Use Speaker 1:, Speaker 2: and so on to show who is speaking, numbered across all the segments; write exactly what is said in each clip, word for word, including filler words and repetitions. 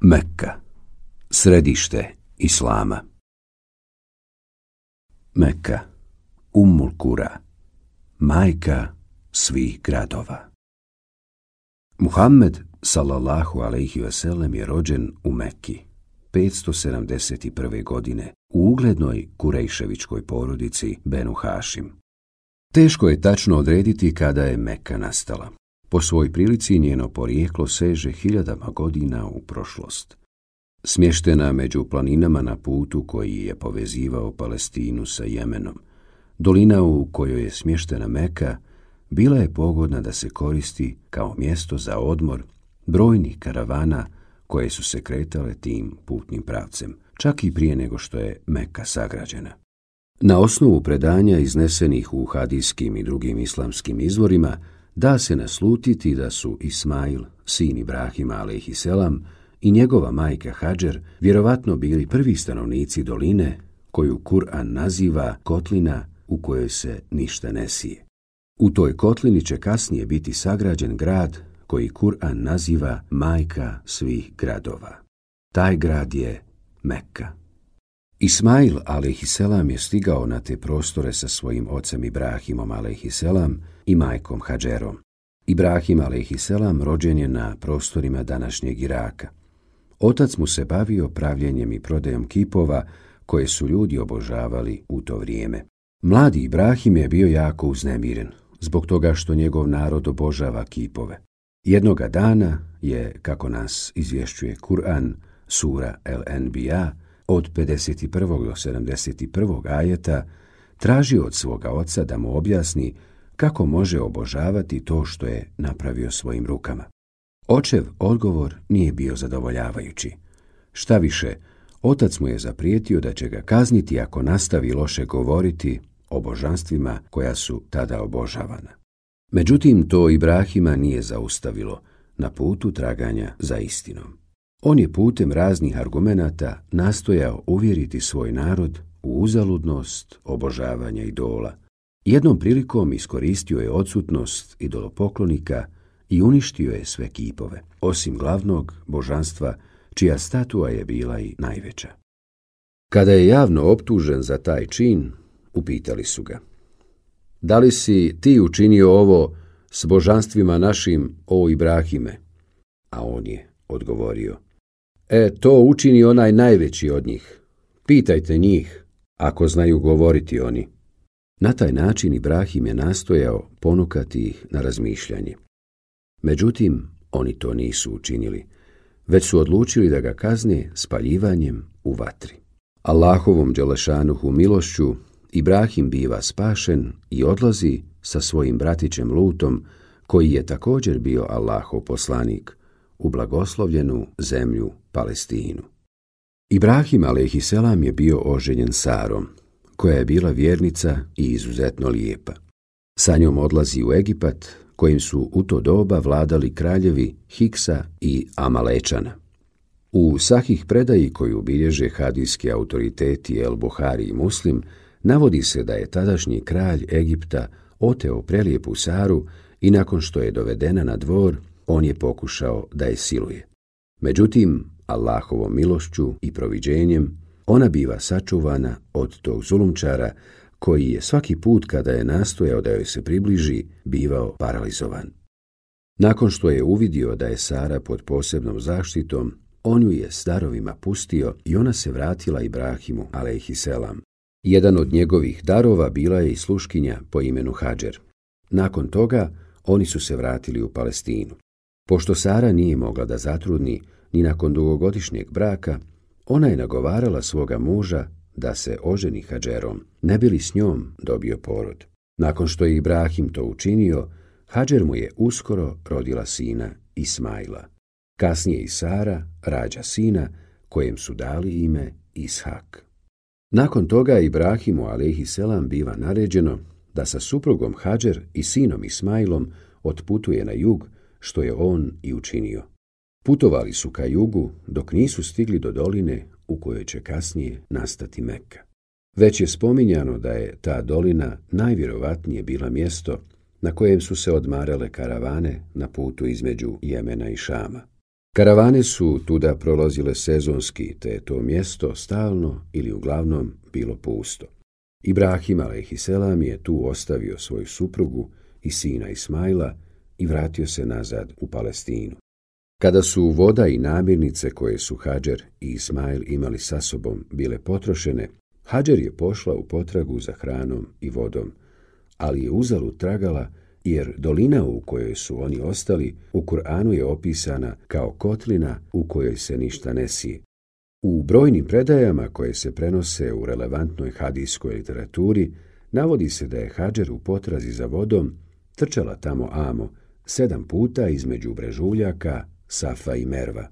Speaker 1: Mekka, središte Islama. Mekka, Ummul Kura, majka svih gradova. Muhammed, sallallahu alejhi ve sellem, je rođen u Mekki petsto sedamdeset prve. godine u uglednoj Kurejševičkoj porodici Benu Hašim. Teško je tačno odrediti kada je Mekka nastala. Po svoj prilici njeno porijeklo seže hiljadama godina u prošlost. Smještena među planinama na putu koji je povezivao Palestinu sa Jemenom, dolina u kojoj je smještena Mekka bila je pogodna da se koristi kao mjesto za odmor brojnih karavana koje su se kretale tim putnim pravcem, čak i prije nego što je Mekka sagrađena. Na osnovu predanja iznesenih u hadijskim i drugim islamskim izvorima da se naslutiti da su Ismail, sin Ibrahima alejhiselam, i njegova majka Hadžer vjerovatno bili prvi stanovnici doline koju Kur'an naziva kotlina u kojoj se ništa ne sije. U toj kotlini će kasnije biti sagrađen grad koji Kur'an naziva majka svih gradova. Taj grad je Mekka. Ismail alejhiselam je stigao na te prostore sa svojim ocem Ibrahimom alejhiselam i majkom Hadžerom. Ibrahim alejhiselam rođen je na prostorima današnjeg Iraka. Otac mu se bavio pravljenjem i prodajom kipova koje su ljudi obožavali u to vrijeme. Mladi Ibrahim je bio jako uznemiren zbog toga što njegov narod obožava kipove. Jednoga dana je, kako nas izvješćuje Kur'an, sura El-Enbiya, od pedeset prvog do sedamdeset prvog ajeta, tražio od svoga oca da mu objasni kako može obožavati to što je napravio svojim rukama. Očev odgovor nije bio zadovoljavajući. Šta više, otac mu je zaprijetio da će ga kazniti ako nastavi loše govoriti o božanstvima koja su tada obožavana. Međutim, to Ibrahima nije zaustavilo na putu traganja za istinom. On je putem raznih argumenata nastojao uvjeriti svoj narod u uzaludnost obožavanja idola. Jednom prilikom iskoristio je odsutnost idolopoklonika i uništio je sve kipove, osim glavnog božanstva, čija statua je bila i najveća. Kada je javno optužen za taj čin, upitali su ga: da li si ti učinio ovo s božanstvima našim, o Ibrahime? A on je odgovorio: E, to učini onaj najveći od njih. Pitajte njih, ako znaju govoriti oni. Na taj način Ibrahim je nastojao ponukati ih na razmišljanje. Međutim, oni to nisu učinili, već su odlučili da ga kazne spaljivanjem u vatri. Allahovom dželešanuhu milošću Ibrahim biva spašen i odlazi sa svojim bratićem Lutom, koji je također bio Allahov poslanik, u blagoslovljenu zemlju Palestinu. Ibrahim alejhiselam je bio oženjen Sarom, koja je bila vjernica i izuzetno lijepa. Sa njom odlazi u Egipat, kojim su u to doba vladali kraljevi Hiksa i Amalečana. U Sahih predaji koju bilježe hadijski autoriteti El Buhari i Muslim, navodi se da je tadašnji kralj Egipta oteo prelijepu Saru i nakon što je dovedena na dvor, on je pokušao da je siluje. Međutim, Allahovom milošću i proviđenjem, ona biva sačuvana od tog zulumčara koji je svaki put kada je nastojao da joj se približi, bivao paralizovan. Nakon što je uvidio da je Sara pod posebnom zaštitom, on ju je s darovima pustio i ona se vratila Ibrahimu alejhiselam. Jedan od njegovih darova bila je i sluškinja po imenu Hadžer. Nakon toga oni su se vratili u Palestinu. Pošto Sara nije mogla da zatrudni ni nakon dugogodišnjeg braka, ona je nagovarala svoga muža da se oženi Hadžerom, ne bi li s njom dobio porod. Nakon što je Ibrahim to učinio, Hadžer mu je uskoro rodila sina Ismaila. Kasnije i Sara rađa sina kojem su dali ime Ishak. Nakon toga Ibrahimu alejhiselam biva naređeno da sa suprugom Hadžer i sinom Ismailom otputuje na jug, što je on i učinio. Putovali su ka jugu dok nisu stigli do doline u kojoj će kasnije nastati Mekka. Već je spominjano da je ta dolina najvjerovatnije bila mjesto na kojem su se odmarale karavane na putu između Jemena i Šama. Karavane su tuda prolazile sezonski, te je to mjesto stalno ili uglavnom bilo pusto. Ibrahim alejhiselam je tu ostavio svoju suprugu i sina Ismaila i vratio se nazad u Palestinu. Kada su voda i namirnice koje su Hadžer i Ismail imali sa sobom bile potrošene, Hadžer je pošla u potragu za hranom i vodom, ali je uzalud tragala jer dolina u kojoj su oni ostali u Kur'anu je opisana kao kotlina u kojoj se ništa ne sije. U brojnim predajama koje se prenose u relevantnoj hadijskoj literaturi navodi se da je Hadžer u potrazi za vodom trčala tamo amo sedam puta između brežuljaka Safa i Merva.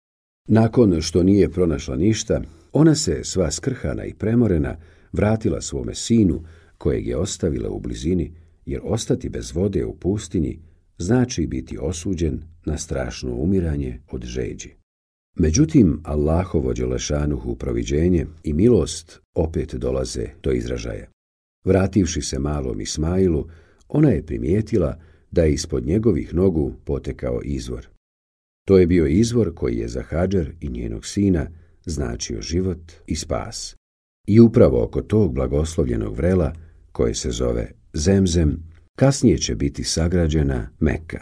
Speaker 1: Nakon što nije pronašla ništa, ona se sva skrhana i premorena vratila svome sinu kojeg je ostavila u blizini, jer ostati bez vode u pustinji znači biti osuđen na strašno umiranje od žeđi. Međutim, Allahovo dželešanuhu proviđenje i milost opet dolaze do izražaja. Vrativši se malom Ismailu, ona je primijetila da je ispod njegovih nogu potekao izvor. To je bio izvor koji je za Hadžer i njenog sina značio život i spas. I upravo oko tog blagoslovljenog vrela, koje se zove Zemzem, kasnije će biti sagrađena Mekka.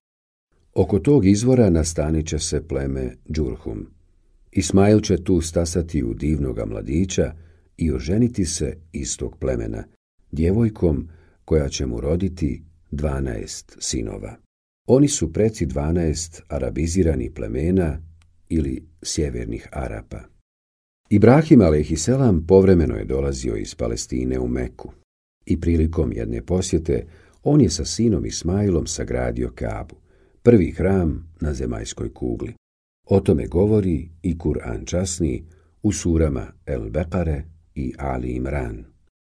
Speaker 1: Oko tog izvora nastanit će se pleme Džurhum. Ismail će tu stasati u divnoga mladića i oženiti se iz tog plemena, djevojkom koja će mu roditi dvanaest sinova. Oni su preci dvanaest arabiziranih plemena ili sjevernih Arapa. Ibrahim alejhiselam povremeno je dolazio iz Palestine u Meku i prilikom jedne posjete on je sa sinom Ismailom sagradio Kabu, prvi hram na zemaljskoj kugli. O tome govori i Kur'an časni u surama El Bekare i Ali Imran.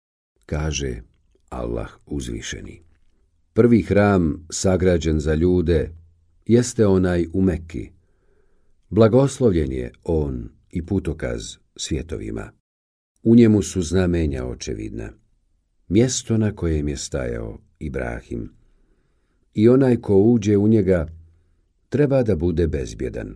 Speaker 1: Kaže Allah uzvišeni: prvi hram sagrađen za ljude jeste onaj u Mekki. Blagoslovljen je on i putokaz svjetovima. U njemu su znamenja očevidna. Mjesto na kojem je stajao Ibrahim. I onaj ko uđe u njega treba da bude bezbjedan.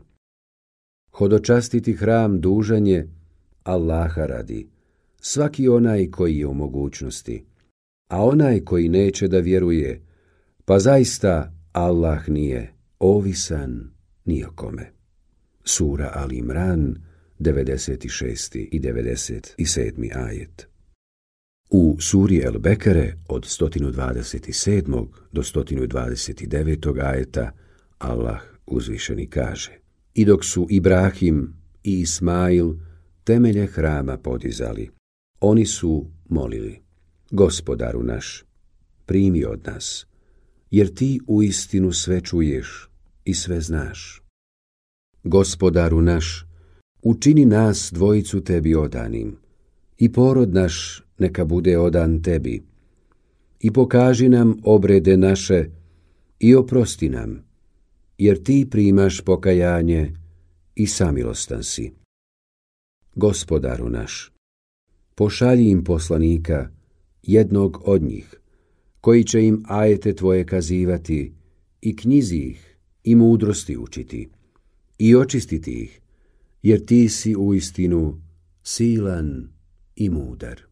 Speaker 1: Hodočastiti hram dužan je Allaha radi, svaki onaj koji je u mogućnosti, a onaj koji neće da vjeruje, pa zaista Allah nije ovisan ni o kome. Sura Ali Imran, devedeset šesti i devedeset sedmi ajet. U suri El Bekare od sto dvadeset sedmog do sto dvadeset devetog ajeta Allah uzvišeni kaže: i dok su Ibrahim i Ismail temelje hrama podizali, oni su molili: Gospodaru naš, primi od nas, jer ti uistinu sve čuješ i sve znaš. Gospodaru naš, učini nas dvojicu tebi odanim, i porod naš neka bude odan tebi, i pokaži nam obrede naše i oprosti nam, jer ti primaš pokajanje i samilostan si. Gospodaru naš, pošalji im poslanika, jednog od njih, koji će im ajete tvoje kazivati i knjizi ih i mudrosti učiti i očistiti ih, jer ti si uistinu silan i mudar.